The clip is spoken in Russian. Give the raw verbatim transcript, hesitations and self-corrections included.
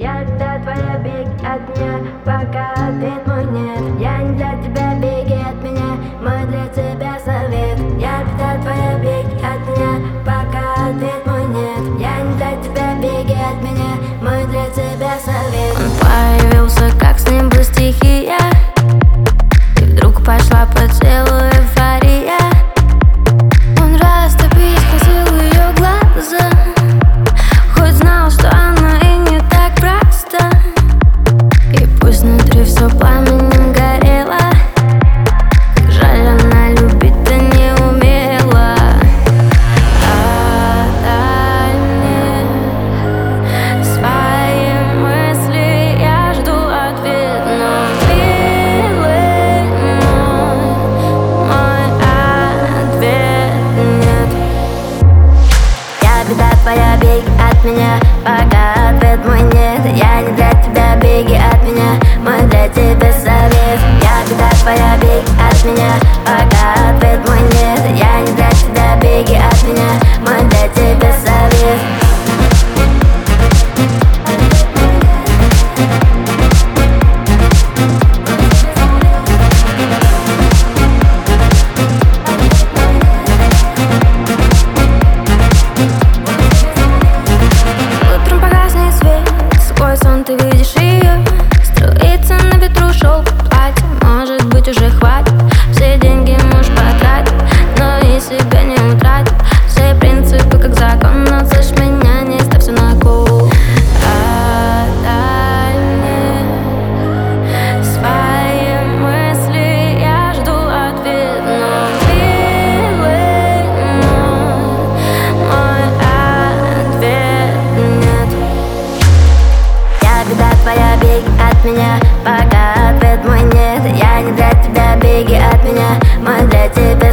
Я для твоя, беги от меня, пока ответ мой нет. Я не для тебя, беги от меня, мой для тебя совет. Я для твоя, беги от меня, пока ответ мой нет. Я не для тебя, беги от меня, мой для тебя совет. Он появился, как с неба стихия, и вдруг пошла по телу эйфория. Он растопить хотел ее глаза, хоть знал, что она и не так проста. И пусть внутри все пламенем горело, как жаль, она любить-то не умела. Отдай мне свои мысли, я жду ответ, но милый мой, мой ответ нет. Я беда твоя, беги от меня, пока ответ мой нет. Я не для тебя, беги от меня, мой для тебя совет. Я беда твоя, беги от меня, пока ответ мой нет. Я не для тебя, беги от меня, мой для тебя совет. Ты видишь ее, струится на ветру шелк платье. Может быть, уже хватит, все деньги можешь потратить, но и себя не утратить. Все принципы как закон, но слышь меня, не ставь все на кол. Отдай мне свои мысли, я жду ответ, но милый мой, мой ответ нет. Я беда твоя, беги от меня, пока ответ мой нет. Я не для тебя, беги от меня, мой для тебя